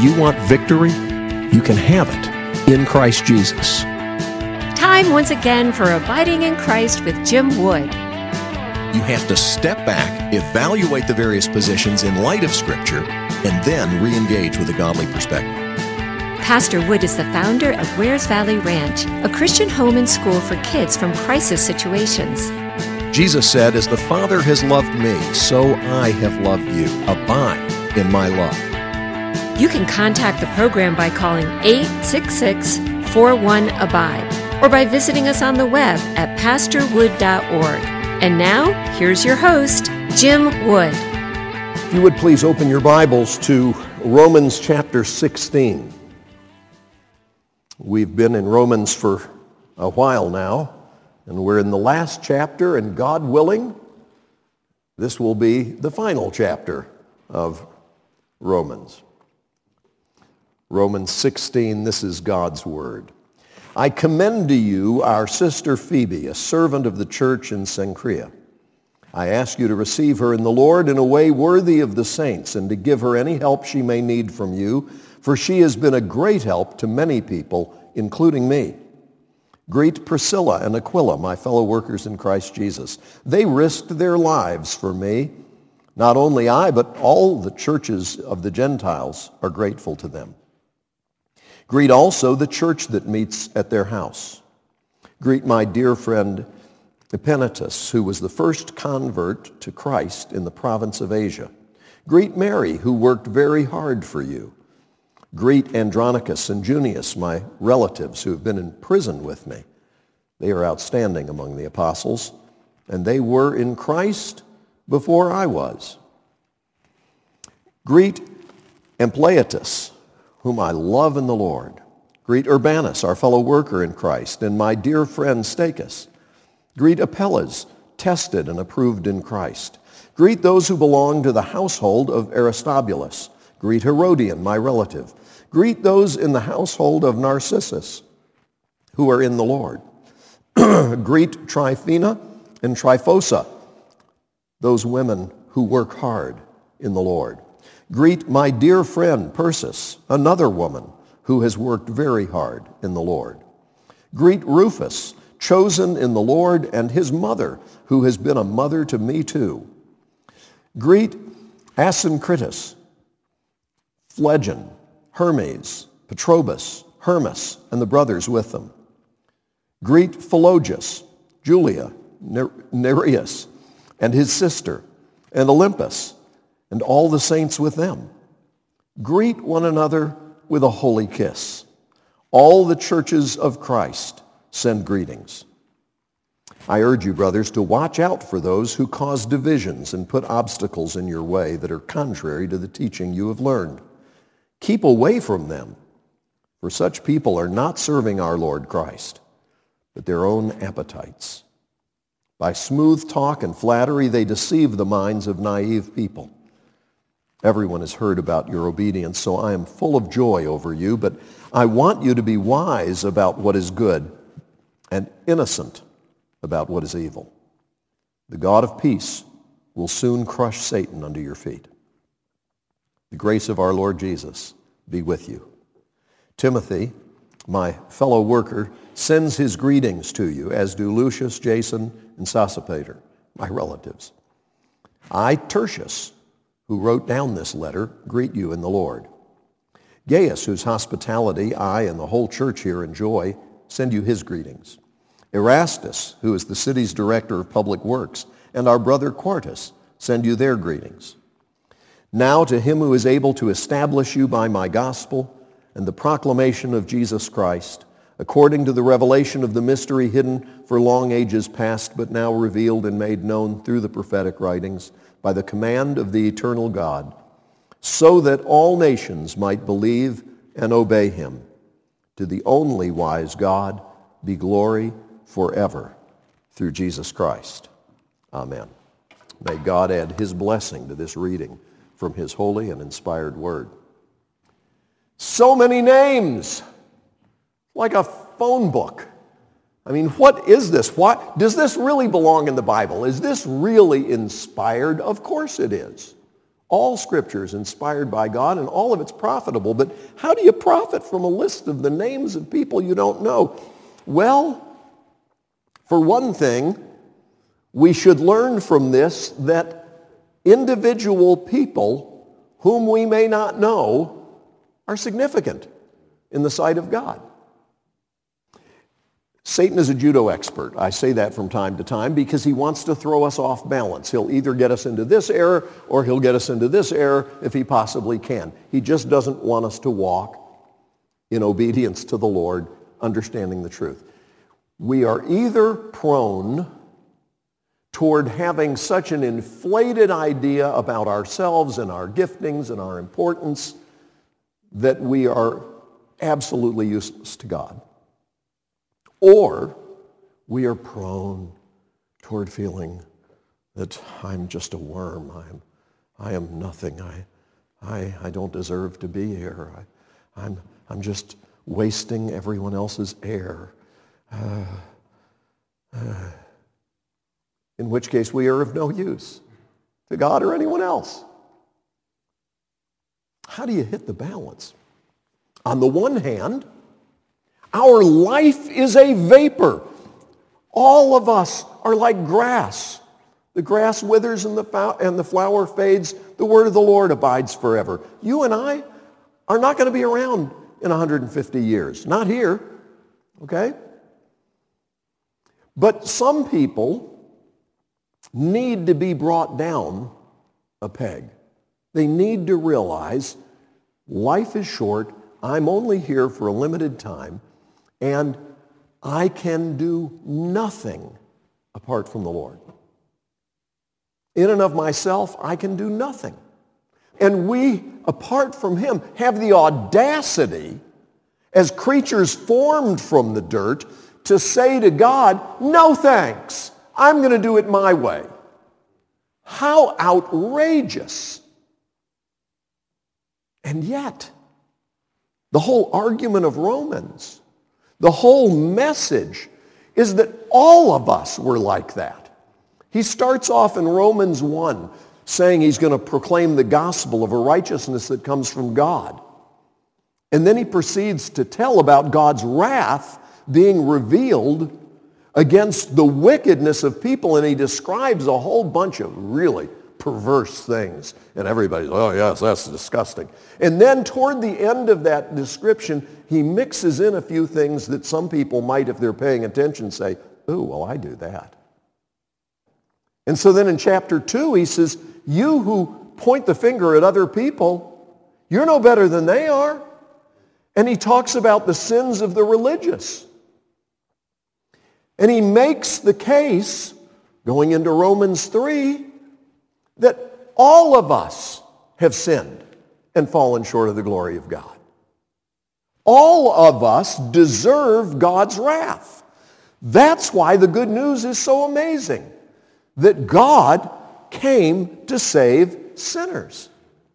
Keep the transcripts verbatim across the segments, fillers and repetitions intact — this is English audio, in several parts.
you want victory? You can have it in Christ Jesus. Time once again for Abiding in Christ with Jim Wood. You have to step back, evaluate the various positions in light of Scripture, and then re-engage with a godly perspective. Pastor Wood is the founder of Wares Valley Ranch, a Christian home and school for kids from crisis situations. Jesus said, "As the Father has loved me, so I have loved you. Abide in my love." You can contact the program by calling eight six six, four one, abide or by visiting us on the web at pastor wood dot org. And now, here's your host, Jim Wood. If you would please open your Bibles to Romans chapter sixteen. We've been in Romans for a while now, and we're in the last chapter, and God willing, this will be the final chapter of Romans. Romans sixteen, this is God's word. I commend to you our sister Phoebe, a servant of the church in Cenchrea. I ask you to receive her in the Lord in a way worthy of the saints, and to give her any help she may need from you, for she has been a great help to many people, including me. Greet Priscilla and Aquila, my fellow workers in Christ Jesus. They risked their lives for me. Not only I, but all the churches of the Gentiles are grateful to them. Greet also the church that meets at their house. Greet my dear friend Epenetus, who was the first convert to Christ in the province of Asia. Greet Mary, who worked very hard for you. Greet Andronicus and Junius, my relatives who have been in prison with me. They are outstanding among the apostles, and they were in Christ before I was. Greet Ampliatus, whom I love in the Lord. Greet Urbanus, our fellow worker in Christ, and my dear friend Stachys. Greet Apelles, tested and approved in Christ. Greet those who belong to the household of Aristobulus. Greet Herodian, my relative. Greet those in the household of Narcissus, who are in the Lord. Greet Tryphena and Tryphosa, those women who work hard in the Lord. Greet my dear friend Persis, another woman who has worked very hard in the Lord. Greet Rufus, chosen in the Lord, and his mother, who has been a mother to me too. Greet Asyncritus, Phlegon, Hermes, Petrobus, Hermas, and the brothers with them. Greet Philologus, Julia, Nereus, and his sister, and Olympus, and all the saints with them. Greet one another with a holy kiss. All the churches of Christ send greetings. I urge you, brothers, to watch out for those who cause divisions and put obstacles in your way that are contrary to the teaching you have learned. Keep away from them, for such people are not serving our Lord Christ, but their own appetites. By smooth talk and flattery, they deceive the minds of naive people. Everyone has heard about your obedience, so I am full of joy over you, but I want you to be wise about what is good and innocent about what is evil. The God of peace will soon crush Satan under your feet. The grace of our Lord Jesus be with you. Timothy, my fellow worker, sends his greetings to you, as do Lucius, Jason, and Sosipater, my relatives. I, Tertius, who wrote down this letter, greet you in the Lord. Gaius, whose hospitality I and the whole church here enjoy, send you his greetings. Erastus, who is the city's director of public works, and our brother Quartus send you their greetings. Now to him who is able to establish you by my gospel and the proclamation of Jesus Christ, according to the revelation of the mystery hidden for long ages past, but now revealed and made known through the prophetic writings, by the command of the eternal God, so that all nations might believe and obey him. To the only wise God be glory forever, through Jesus Christ. Amen. May God add his blessing to this reading from his holy and inspired word. So many names, like a phone book. I mean, what is this? What, does this really belong in the Bible? Is this really inspired? Of course it is. All Scripture is inspired by God, and all of it's profitable. But how do you profit from a list of the names of people you don't know? Well, for one thing, we should learn from this that individual people whom we may not know are significant in the sight of God. Satan is a judo expert. I say that from time to time because he wants to throw us off balance. He'll either get us into this error or he'll get us into this error if he possibly can. He just doesn't want us to walk in obedience to the Lord, understanding the truth. We are either prone toward having such an inflated idea about ourselves and our giftings and our importance that we are absolutely useless to God. Or we are prone toward feeling that I'm just a worm. I'm, I am nothing. I, I, I don't deserve to be here. I, I'm, I'm just wasting everyone else's air. Uh, uh, in which case we are of no use to God or anyone else. How do you hit the balance? On the one hand, our life is a vapor. All of us are like grass. The grass withers and the, fow- and the flower fades. The word of the Lord abides forever. You and I are not going to be around in one hundred fifty years. Not here, okay? But some people need to be brought down a peg. They need to realize life is short. I'm only here for a limited time. And I can do nothing apart from the Lord. In and of myself, I can do nothing. And we, apart from him, have the audacity, as creatures formed from the dirt, to say to God, no thanks, I'm going to do it my way. How outrageous. And yet, the whole argument of Romans, the whole message is that all of us were like that. He starts off in Romans one saying he's going to proclaim the gospel of a righteousness that comes from God. And then he proceeds to tell about God's wrath being revealed against the wickedness of people, and he describes a whole bunch of really perverse things. And everybody's, oh yes, that's disgusting. And then toward the end of that description, he mixes in a few things that some people might, if they're paying attention, say, ooh, well, I do that. And so then in chapter two, he says, you who point the finger at other people, you're no better than they are. And he talks about the sins of the religious. And he makes the case, going into Romans three, that all of us have sinned and fallen short of the glory of God. All of us deserve God's wrath. That's why the good news is so amazing, that God came to save sinners.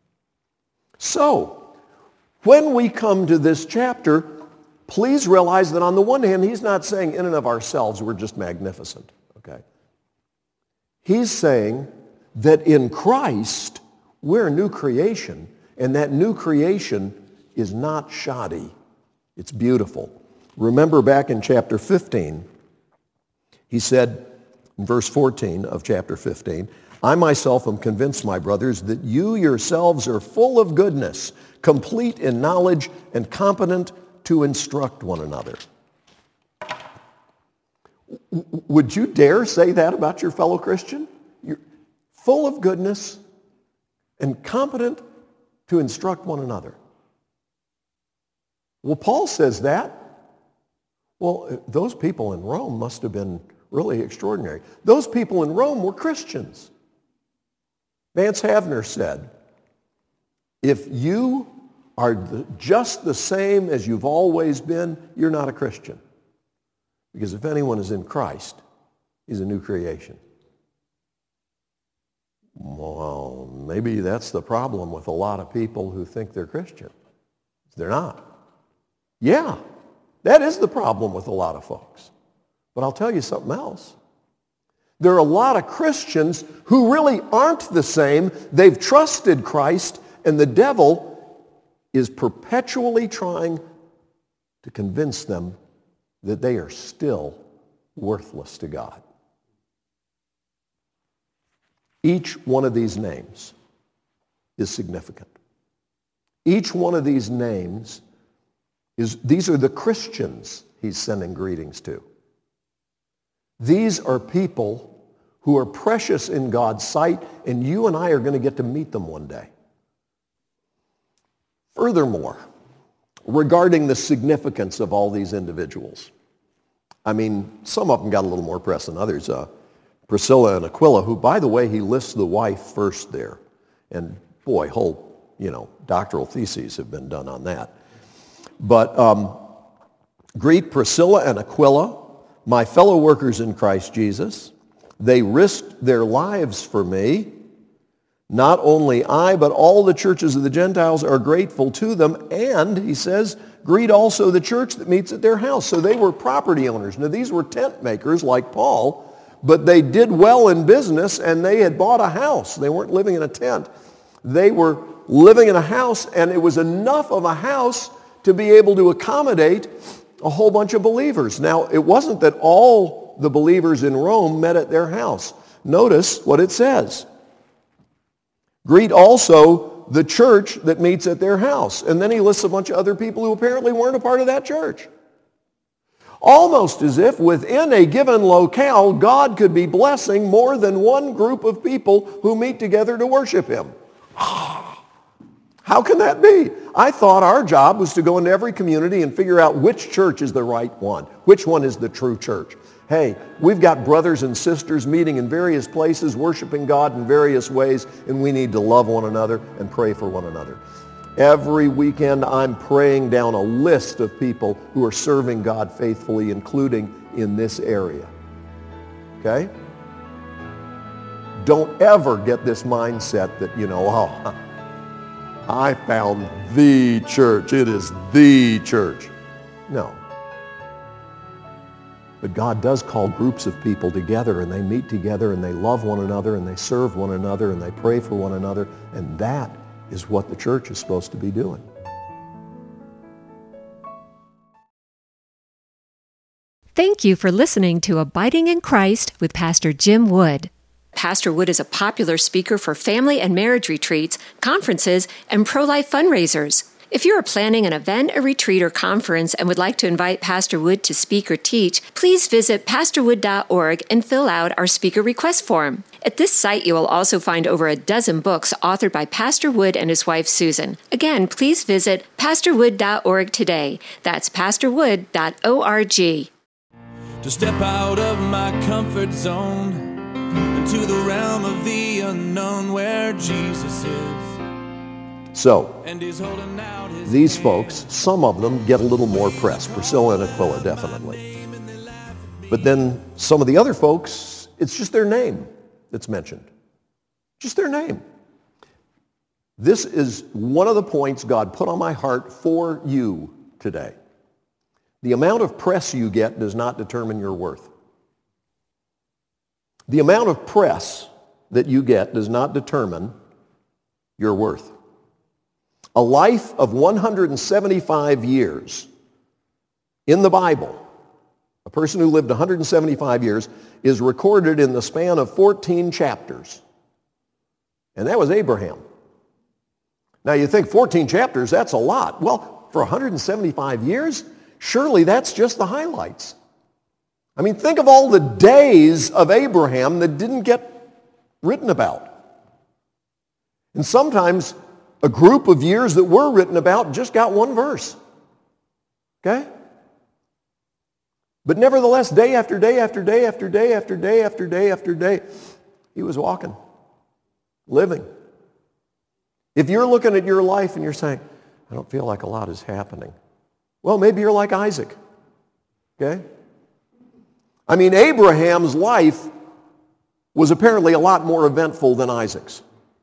So, when we come to this chapter, please realize that on the one hand, he's not saying in and of ourselves we're just magnificent, okay? He's saying that in Christ, we're a new creation, and that new creation is not shoddy. It's beautiful. Remember back in chapter fifteen, he said in verse fourteen of chapter fifteen, I myself am convinced, my brothers, that you yourselves are full of goodness, complete in knowledge, and competent to instruct one another. Would you dare say that about your fellow Christian? You're full of goodness and competent to instruct one another. Well, Paul says that. Well, those people in Rome must have been really extraordinary. Those people in Rome were Christians. Vance Havner said, if you are the, just the same as you've always been, you're not a Christian. Because if anyone is in Christ, he's a new creation. Well, maybe that's the problem with a lot of people who think they're Christian. They're not. Yeah, that is the problem with a lot of folks. But I'll tell you something else. There are a lot of Christians who really aren't the same. They've trusted Christ, and the devil is perpetually trying to convince them that they are still worthless to God. Each one of these names is significant. Each one of these names is, these are the Christians he's sending greetings to. These are people who are precious in God's sight, and you and I are going to get to meet them one day. Furthermore, regarding the significance of all these individuals, I mean, some of them got a little more press than others. Uh, Priscilla and Aquila, who, by the way, he lists the wife first there. And boy, whole, you know, doctoral theses have been done on that. But um, greet Priscilla and Aquila, my fellow workers in Christ Jesus. They risked their lives for me. Not only I, but all the churches of the Gentiles are grateful to them. And, he says, greet also the church that meets at their house. So they were property owners. Now, these were tent makers like Paul, but they did well in business, and they had bought a house. They weren't living in a tent. They were living in a house, and it was enough of a house to be able to accommodate a whole bunch of believers. Now, it wasn't that all the believers in Rome met at their house. Notice what it says. Greet also the church that meets at their house. And then he lists a bunch of other people who apparently weren't a part of that church. Almost as if within a given locale, God could be blessing more than one group of people who meet together to worship him. How can that be? I thought our job was to go into every community and figure out which church is the right one, which one is the true church. Hey, we've got brothers and sisters meeting in various places, worshiping God in various ways, and we need to love one another and pray for one another. Every weekend, I'm praying down a list of people who are serving God faithfully, including in this area. Okay? Don't ever get this mindset that, you know, oh, I found the church. It is the church. No. But God does call groups of people together, and they meet together, and they love one another, and they serve one another, and they pray for one another, and that is what the church is supposed to be doing. Thank you for listening to Abiding in Christ with Pastor Jim Wood. Pastor Wood is a popular speaker for family and marriage retreats, conferences, and pro-life fundraisers. If you are planning an event, a retreat, or conference and would like to invite Pastor Wood to speak or teach, please visit pastor wood dot org and fill out our speaker request form. At this site, you will also find over a dozen books authored by Pastor Wood and his wife, Susan. Again, please visit pastor wood dot org today. That's pastor wood dot org. To step out of my comfort zone into the realm of the unknown where Jesus is. So, these folks, some of them get a little more press. Priscilla and Aquila, definitely. But then some of the other folks, it's just their name that's mentioned. Just their name. This is one of the points God put on my heart for you today. The amount of press you get does not determine your worth. The amount of press that you get does not determine your worth. A life of one hundred seventy-five years in the Bible, a person who lived one hundred seventy-five years, is recorded in the span of fourteen chapters. And that was Abraham. Now you think fourteen chapters, that's a lot. Well, for one hundred seventy-five years, surely that's just the highlights. I mean, think of all the days of Abraham that didn't get written about. And sometimes a group of years that were written about just got one verse. Okay? But nevertheless, day after day after day after day after day after day after day, he was walking, living. If you're looking at your life and you're saying, I don't feel like a lot is happening. Well, maybe you're like Isaac. Okay? I mean, Abraham's life was apparently a lot more eventful than Isaac's.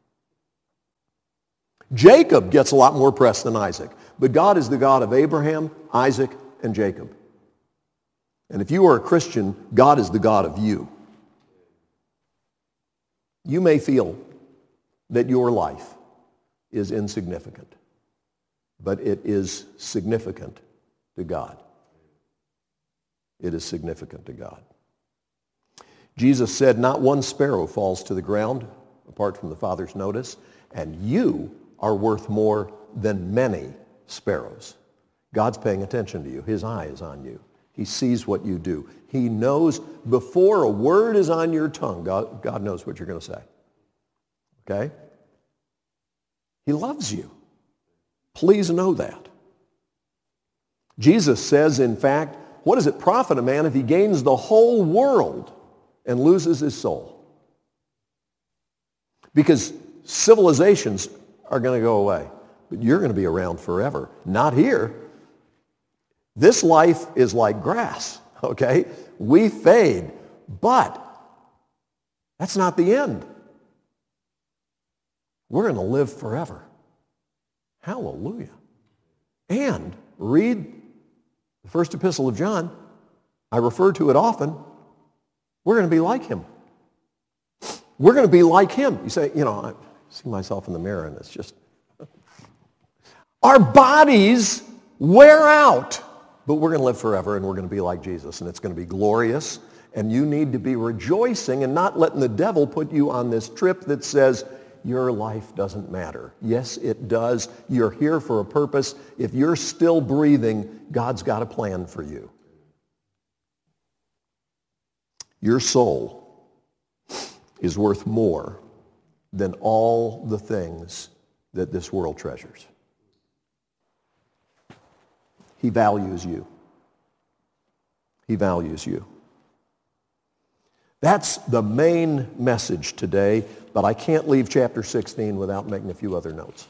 Jacob gets a lot more press than Isaac. But God is the God of Abraham, Isaac, and Jacob. And if you are a Christian, God is the God of you. You may feel that your life is insignificant, but it is significant to God. It is significant to God. Jesus said, not one sparrow falls to the ground apart from the Father's notice, and you are worth more than many sparrows. God's paying attention to you. His eye is on you. He sees what you do. He knows before a word is on your tongue, God, God knows what you're going to say. Okay? He loves you. Please know that. Jesus says, in fact, what does it profit a man if he gains the whole world and loses his soul? Because civilizations are going to go away, but you're going to be around forever. Not here. This life is like grass, okay? We fade, but that's not the end. We're going to live forever. Hallelujah. And read the first epistle of John. I refer to it often. We're going to be like him. We're going to be like him. You say, you know, I see myself in the mirror and it's just... Our bodies wear out. But we're going to live forever, and we're going to be like Jesus, and it's going to be glorious. And you need to be rejoicing and not letting the devil put you on this trip that says, your life doesn't matter. Yes, it does. You're here for a purpose. If you're still breathing, God's got a plan for you. Your soul is worth more than all the things that this world treasures. He values you. He values you. That's the main message today, but I can't leave chapter sixteen without making a few other notes.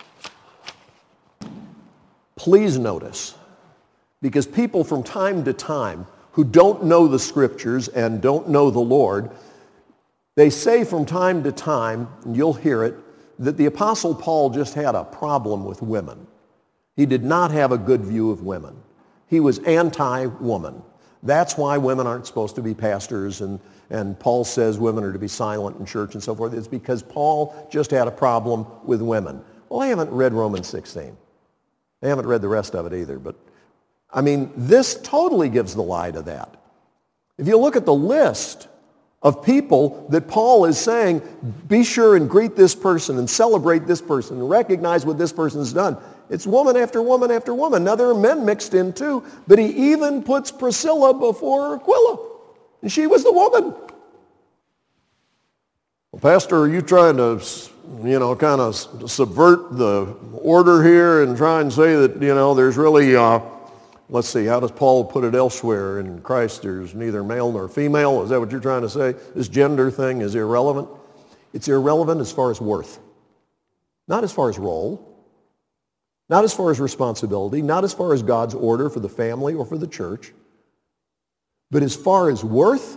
Please notice, because people from time to time who don't know the Scriptures and don't know the Lord, they say from time to time, and you'll hear it, that the Apostle Paul just had a problem with women. He did not have a good view of women. He was anti-woman. That's why women aren't supposed to be pastors, and, and Paul says women are to be silent in church and so forth. It's because Paul just had a problem with women. Well, I haven't read Romans sixteen. I haven't read the rest of it either, but I mean, this totally gives the lie to that. If you look at the list of people that Paul is saying, be sure and greet this person and celebrate this person and recognize what this person's done. It's woman after woman after woman. Now, there are men mixed in too, but he even puts Priscilla before Aquila, and she was the woman. Well, Pastor, are you trying to, you know, kind of subvert the order here and try and say that, you know, there's really, uh, let's see, how does Paul put it elsewhere in Christ? There's neither male nor female. Is that what you're trying to say? This gender thing is irrelevant? It's irrelevant as far as worth, not as far as role. Not as far as responsibility, not as far as God's order for the family or for the church, but as far as worth,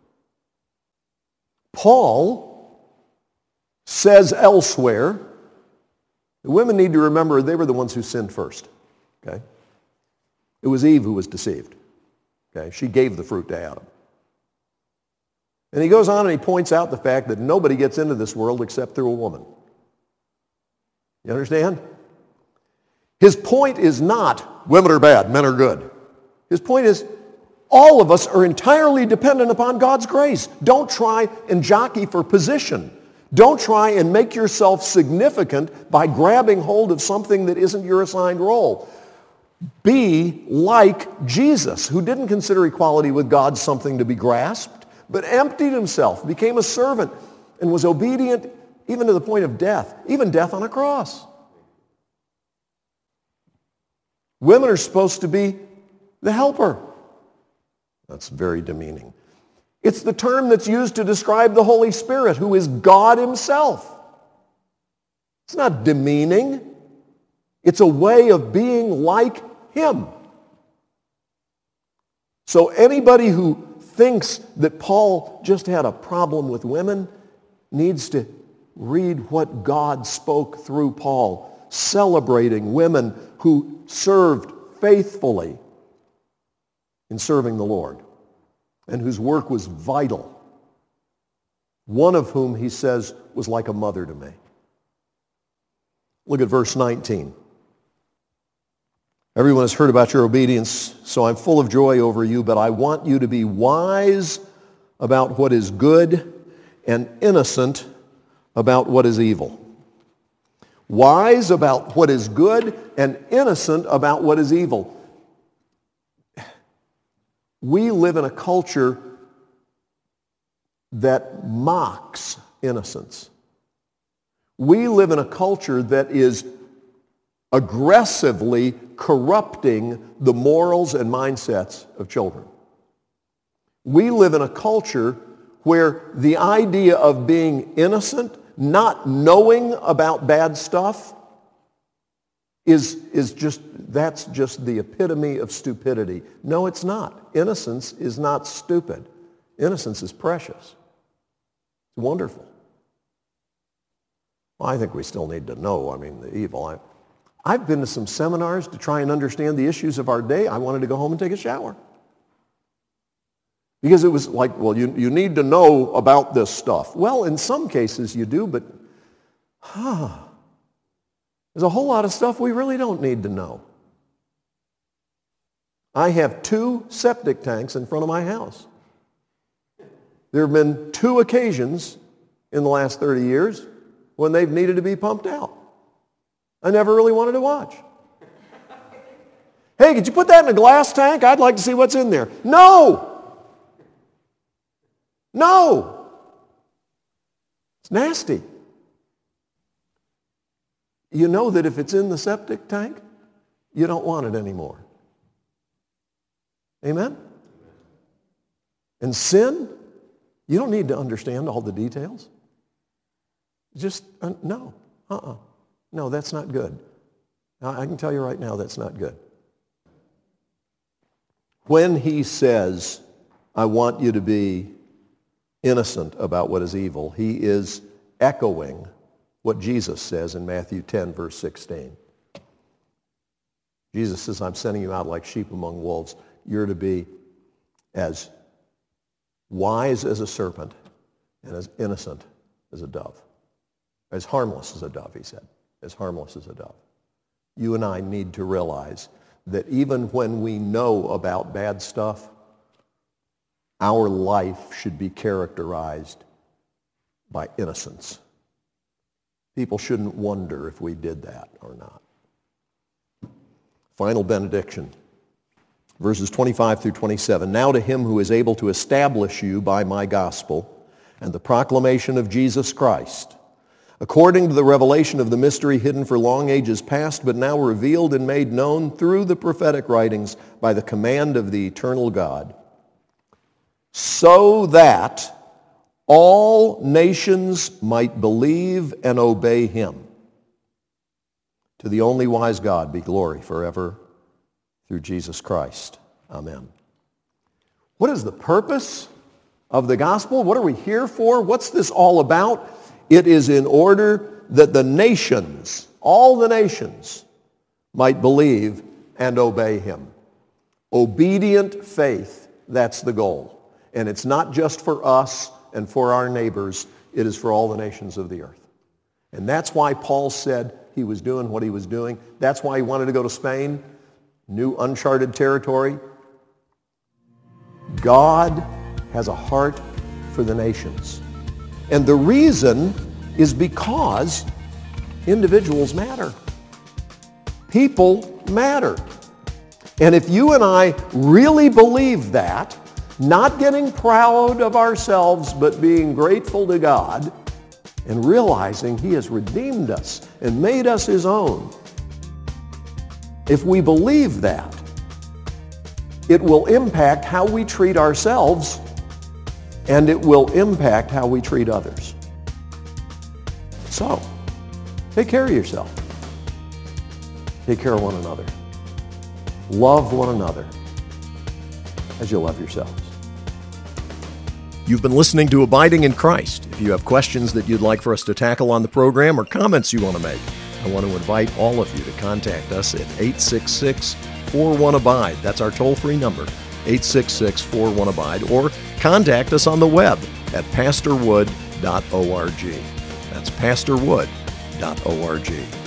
Paul says elsewhere, the women need to remember they were the ones who sinned first. Okay? It was Eve who was deceived. Okay? She gave the fruit to Adam. And he goes on and he points out the fact that nobody gets into this world except through a woman. You understand? His point is not women are bad, men are good. His point is all of us are entirely dependent upon God's grace. Don't try and jockey for position. Don't try and make yourself significant by grabbing hold of something that isn't your assigned role. Be like Jesus, who didn't consider equality with God something to be grasped, but emptied himself, became a servant, and was obedient even to the point of death, even death on a cross. Women are supposed to be the helper. That's very demeaning. It's the term that's used to describe the Holy Spirit, who is God himself. It's not demeaning. It's a way of being like him. So anybody who thinks that Paul just had a problem with women needs to read what God spoke through Paul, celebrating women who served faithfully in serving the Lord and whose work was vital one of whom he says was like a mother to me. Look at verse nineteen. Everyone has heard about your obedience, so I'm full of joy over you, but I want you to be wise about what is good and innocent about what is evil. Wise about what is good and innocent about what is evil. We live in a culture that mocks innocence. We live in a culture that is aggressively corrupting the morals and mindsets of children. We live in a culture where the idea of being innocent, not knowing about bad stuff, is, is just, that's just the epitome of stupidity. No, it's not. Innocence is not stupid. Innocence is precious. It's wonderful. Well, I think we still need to know, I mean, the evil. I, I've been to some seminars to try and understand the issues of our day. I wanted to go home and take a shower. Because it was like, well, you, you need to know about this stuff. Well, in some cases you do, but huh, there's a whole lot of stuff we really don't need to know. I have two septic tanks in front of my house. There have been two occasions in the last thirty years when they've needed to be pumped out. I never really wanted to watch. Hey, could you put that in a glass tank? I'd like to see what's in there. No! No! It's nasty. You know that if it's in the septic tank, you don't want it anymore. Amen? And sin, you don't need to understand all the details. Just, uh, no, uh-uh. No, that's not good. I can tell you right now, that's not good. When he says, I want you to be innocent about what is evil, he is echoing what Jesus says in Matthew ten, verse sixteen. Jesus says, I'm sending you out like sheep among wolves. You're to be as wise as a serpent and as innocent as a dove. As harmless as a dove, he said. As harmless as a dove. You and I need to realize that even when we know about bad stuff, our life should be characterized by innocence. People shouldn't wonder if we did that or not. Final benediction. Verses twenty-five through twenty-seven. Now to him who is able to establish you by my gospel and the proclamation of Jesus Christ, according to the revelation of the mystery hidden for long ages past, but now revealed and made known through the prophetic writings by the command of the eternal God, so that all nations might believe and obey him. To the only wise God be glory forever through Jesus Christ. Amen. What is the purpose of the gospel? What are we here for? What's this all about? It is in order that the nations, all the nations, might believe and obey him. Obedient faith, that's the goal. And it's not just for us and for our neighbors, it is for all the nations of the earth. And that's why Paul said he was doing what he was doing. That's why he wanted to go to Spain, new uncharted territory. God has a heart for the nations. And the reason is because individuals matter. People matter. And if you and I really believe that, not getting proud of ourselves, but being grateful to God and realizing he has redeemed us and made us his own, if we believe that, it will impact how we treat ourselves and it will impact how we treat others. So, take care of yourself. Take care of one another. Love one another as you love yourselves. You've been listening to Abiding in Christ. If you have questions that you'd like for us to tackle on the program or comments you want to make, I want to invite all of you to contact us at eight six six, four one, ABIDE. That's our toll-free number, eight six six, four one, ABIDE, or contact us on the web at pastor wood dot org. That's pastor wood dot org.